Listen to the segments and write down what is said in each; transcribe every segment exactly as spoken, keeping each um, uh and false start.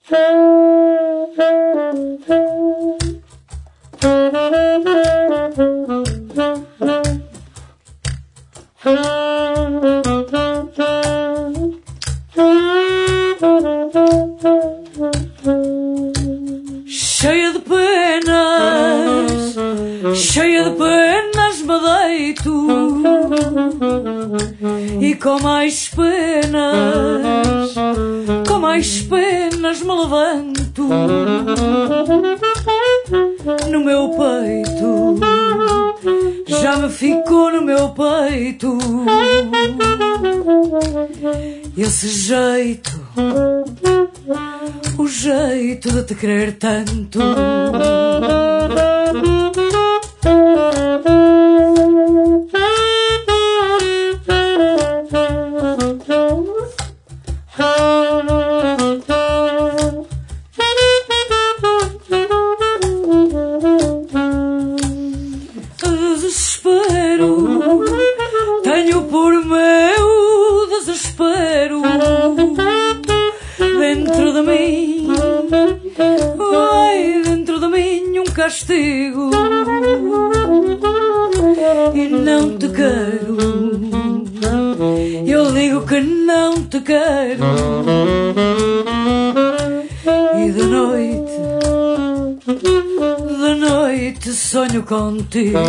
Cheia de penas, cheia de penas me deito, e com mais penas, com mais penas me levanto. No meu peito, já me ficou no meu peito esse jeito, o jeito de te querer tanto. Desespero, tenho por meu desespero dentro de mim, ai, dentro de mim um castigo, e não te quero, eu digo que não te quero, e de noite, de noite sonho contigo.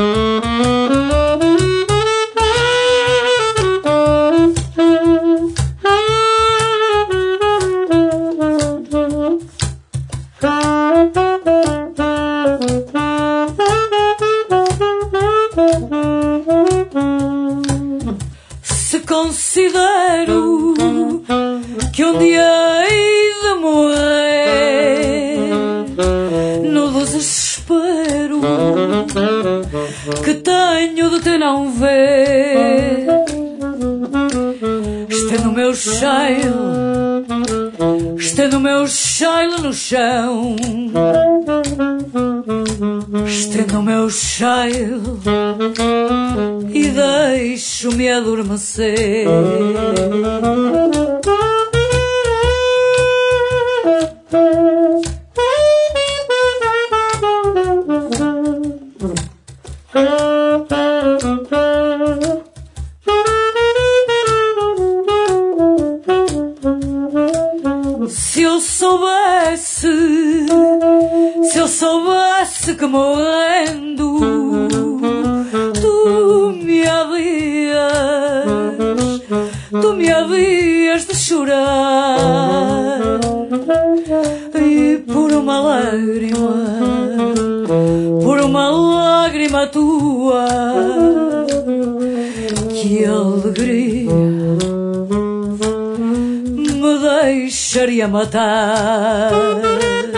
Se considero que um dia hei de morrer no desespero que tenho de te não ver, estendo o meu cheiro, estendo o meu cheiro no chão, estendo o meu cheiro e deixo-me adormecer. Se eu soubesse, se eu soubesse que morrendo tu me havias, tu me havias de chorar, e por uma lágrima, por uma lágrima tua, que alegria me deixaria matar.